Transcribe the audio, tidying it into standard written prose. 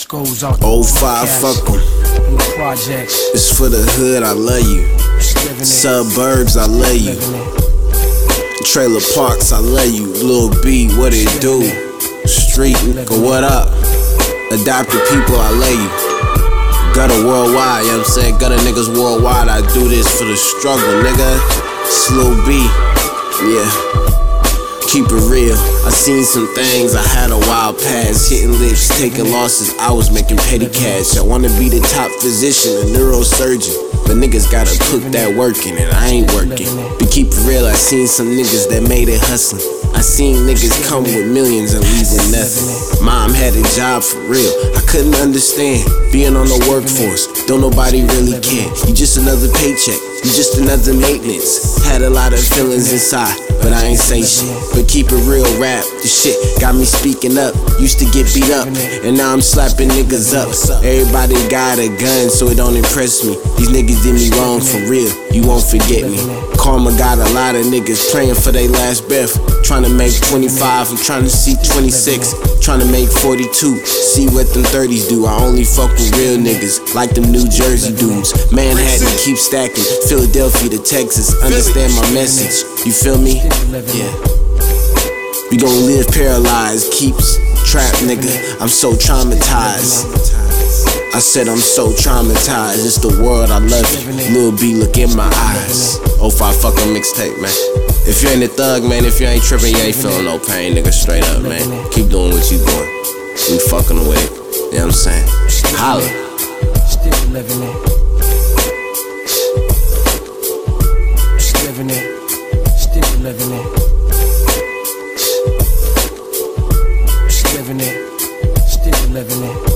goes out. 05, fuck 'em. Projects. It's for the hood, I love you. Suburbs, I love you. Trailer parks, I love you. Lil B, what it do? Street, nigga, what up? Adopted people, I love you. Gutter worldwide, you know what I'm saying? Gutter niggas worldwide, I do this for the struggle, nigga. Slow B, yeah. Keep it real. I seen some things, I had a wild past. Hitting licks, taking losses, I was making petty cash. I wanna be the top physician, a neurosurgeon, but niggas gotta put that work in and I ain't working. But keep it real, I seen some niggas that made it hustling. I seen niggas come with millions and leave with nothing. Mom had a job for real, I couldn't understand being on the workforce. Don't nobody really care. You just another paycheck, you just another maintenance. Had a lot of feelings inside, but I ain't say shit. But keep it real, rap, the shit got me speaking up. Used to get beat up, and now I'm slapping niggas up. Everybody got a gun, so it don't impress me. These niggas did me wrong for real, you won't forget me. Karma got a lot of niggas praying for their last breath. Trying to make 25, I'm trying to see 26. Trying to make 42, see what them 30s do. I only fuck with real niggas, like them New Jersey dudes. Manhattan, keep stacking, Philadelphia to Texas. Understand my message, you feel me? Yeah. We gon' live paralyzed, keeps trapped, nigga. I'm so traumatized. I said I'm so traumatized. It's the world, I love it. Lil B, look in my eyes. 05, fuck a mixtape, man. If you ain't a thug, man, if you ain't tripping, you ain't feeling no pain, nigga. Straight up, man. Keep doing what you doing. We fucking with it. You know what I'm saying? Holla. Still living it. Living it. Still living it. Living it. Still living it.